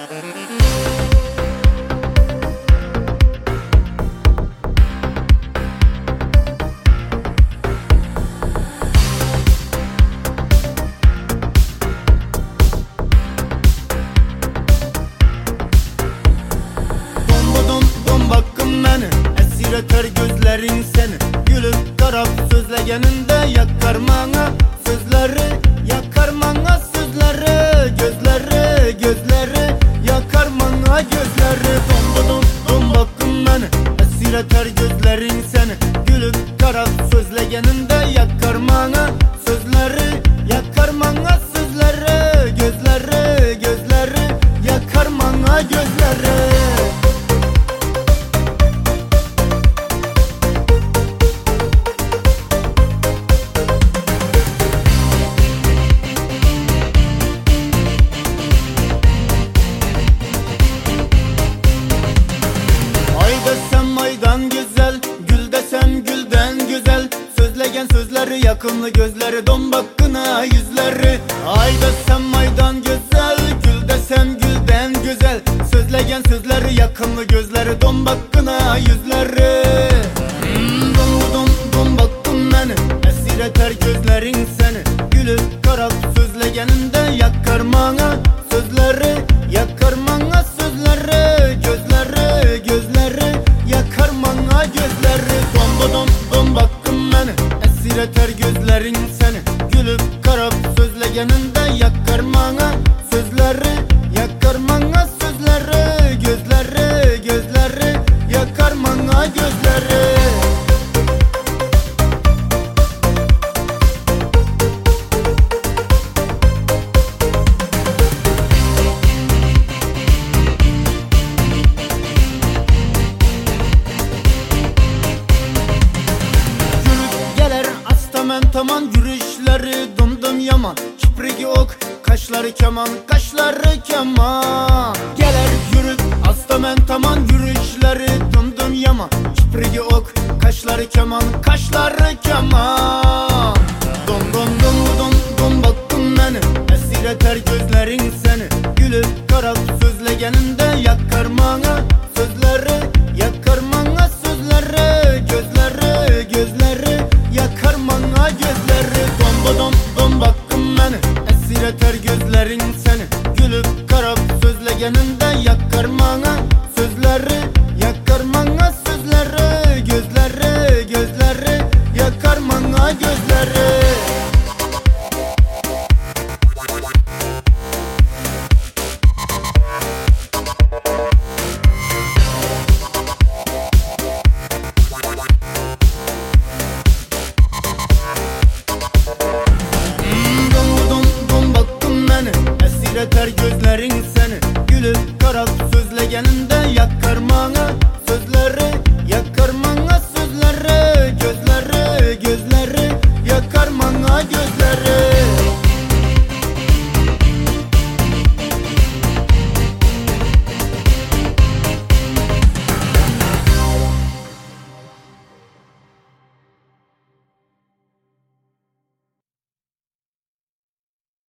Yeter gözlerin seni gülüp qarab sözləgənində yakar mana sözləri, yakar mana sözləri, gözləri yakar mana gözləri. Dom bakım məni əsir etər gözlerin seni gülüp qarab sözləgənində yakar mana sözləri, yakar mana sözləri, gözləri yakar mana gözləri. Aydan güzel, gül desem gülden güzel, sözlegen sözleri yakınlı gözleri, don bakkına yüzleri. Ay desem aydan güzel, gül desem gülden güzel, sözlegen sözleri yakınlı gözleri, don bakkına yüzleri. Don bakkın beni esir eter gözlerin seni gülüp qarab sözlegeninde yakar mana sözleri, yakar mana sözleri, gözləri yakar mana gözləri. Dom bakkım beni esir eter gözlerin seni gülüp qarab sözlegeninde yakar mana sözleri, yakar mana sözleri, gözləri yakar mana gözləri. Astamen taman yürüyüşleri dumdum yaman, kiprigi ok, kaşları keman, kaşları keman. Gelir yürüp astamen taman yürüyüşleri dumdum yaman, kiprigi ok, kaşları keman, kaşları keman. Dom baktım beni esir eter gözlerin seni gülüp qarab sözlegeninde yakar mana sözleri, yakar mana sözleri, gözləri yakar mana gözləri. Dom bakkım beni esir eter gözlerin seni gülüp qarab sözlegeninde yakar mana sözleri, yakar mana sözleri, gözləri yakar mana gözləri. Esir eter gözlerin seni gülüp qarab sözlegeninde